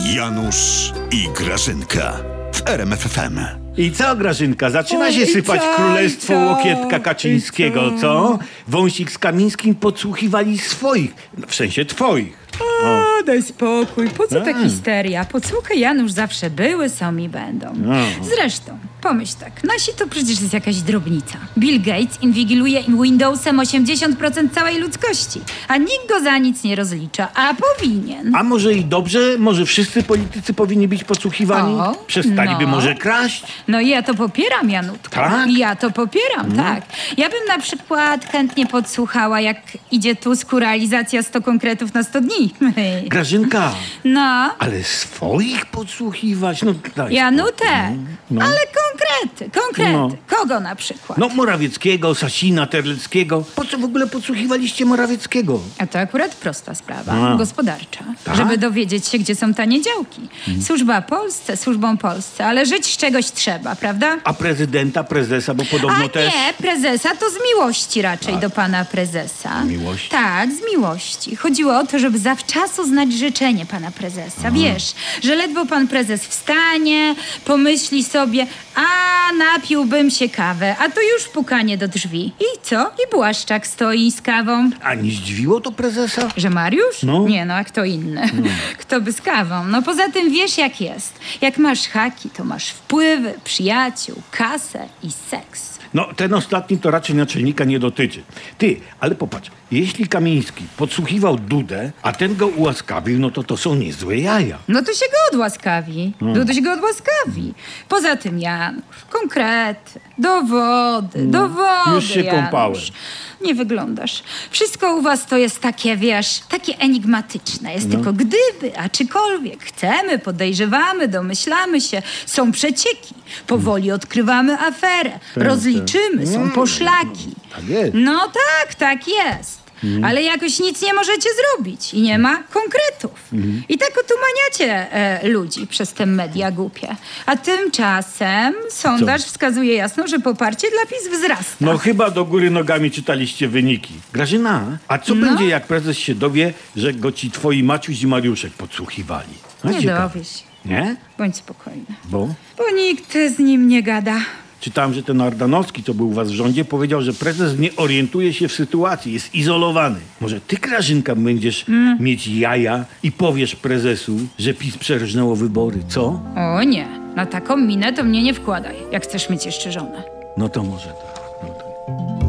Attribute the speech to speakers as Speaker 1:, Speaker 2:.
Speaker 1: Janusz i Grażynka w RMF FM.
Speaker 2: I co, Grażynka? Zaczyna się
Speaker 3: i
Speaker 2: sypać
Speaker 3: co,
Speaker 2: królestwo
Speaker 3: i co,
Speaker 2: Łokietka Kaczyńskiego,
Speaker 3: i co?
Speaker 2: co? Wąsik z Kamińskim podsłuchiwali swoich, w sensie twoich.
Speaker 3: O, daj spokój, po co ta
Speaker 2: A.
Speaker 3: histeria? Podsłuchy Janusz zawsze były, są i będą.
Speaker 2: No.
Speaker 3: Zresztą, pomyśl tak, nasi to przecież jest jakaś drobnica. Bill Gates inwigiluje Windowsem 80% całej ludzkości, a nikt go za nic nie rozlicza, a powinien.
Speaker 2: A może i dobrze? Może wszyscy politycy powinni być podsłuchiwani?
Speaker 3: O,
Speaker 2: Przestaliby
Speaker 3: no.
Speaker 2: może kraść?
Speaker 3: No i ja to popieram, Janutko.
Speaker 2: Tak?
Speaker 3: Ja to popieram, tak. Ja bym na przykład chętnie podsłuchała, jak idzie Tusku realizacja 100 konkretów na 100 dni.
Speaker 2: Grażynka,
Speaker 3: No,
Speaker 2: ale swoich podsłuchiwać? No daj
Speaker 3: Janutek,
Speaker 2: No.
Speaker 3: ale konkrety.
Speaker 2: No.
Speaker 3: Kogo na przykład?
Speaker 2: No Morawieckiego, Sasina, Terleckiego. Po co w ogóle podsłuchiwaliście Morawieckiego?
Speaker 3: A to akurat prosta sprawa,
Speaker 2: A.
Speaker 3: gospodarcza.
Speaker 2: Tak?
Speaker 3: Żeby dowiedzieć się, gdzie są tanie działki. Służba Polsce, służbą Polsce, ale żyć z czegoś trzeba, prawda?
Speaker 2: A prezydenta, prezesa, bo podobno
Speaker 3: A
Speaker 2: też...
Speaker 3: nie, prezesa to z miłości raczej do pana prezesa.
Speaker 2: Miłości?
Speaker 3: Tak, z miłości. Chodziło o to, żeby zawczasu znać życzenie pana prezesa. Wiesz, że ledwo pan prezes wstanie, pomyśli sobie, a napiłbym się kawę, a to już pukanie do drzwi. I co? I Błaszczak stoi z kawą.
Speaker 2: A nie zdziwiło to prezesa?
Speaker 3: Że Mariusz?
Speaker 2: No.
Speaker 3: Nie no, a kto inny? Kto by z kawą? No poza tym wiesz jak jest. Jak masz haki, to masz wpływy, przyjaciół, kasę i seks.
Speaker 2: No, ten ostatni to raczej naczelnika nie dotyczy. Ty, ale popatrz, jeśli Kamiński podsłuchiwał Dudę, a ten go ułaskawił, no to są niezłe jaja.
Speaker 3: No to się go odłaskawi. Duduś go odłaskawi. Poza tym, Janusz, konkrety, dowody.
Speaker 2: Już się
Speaker 3: Janusz.
Speaker 2: kąpałem.
Speaker 3: Nie wyglądasz. Wszystko u was to jest takie, wiesz, takie enigmatyczne. Jest tylko gdyby, a czykolwiek. Chcemy, podejrzewamy, domyślamy się. Są przecieki. Powoli odkrywamy aferę. Rozliczymy, są poszlaki.
Speaker 2: Tak jest.
Speaker 3: No tak jest. Ale jakoś nic nie możecie zrobić i nie ma konkretów. I tak otumaniacie ludzi przez te media głupie. A tymczasem sondaż wskazuje jasno, że poparcie dla PiS wzrasta.
Speaker 2: No chyba do góry nogami czytaliście wyniki. Grażyna, a co będzie, jak prezes się dowie, że go ci twoi Maciuś i Mariuszek podsłuchiwali? No,
Speaker 3: Nie
Speaker 2: ciekawe.
Speaker 3: dowie się.
Speaker 2: Nie?
Speaker 3: Bądź spokojny.
Speaker 2: Bo?
Speaker 3: Bo nikt z nim nie gada.
Speaker 2: Czytałem, że ten Ardanowski, co był u was w rządzie, powiedział, że prezes nie orientuje się w sytuacji, jest izolowany. Może ty, Grażynka, będziesz mieć jaja i powiesz prezesu, że PiS przerżnęło wybory, co?
Speaker 3: O nie, na taką minę to mnie nie wkładaj, jak chcesz mieć jeszcze żonę.
Speaker 2: No to może tak. No to...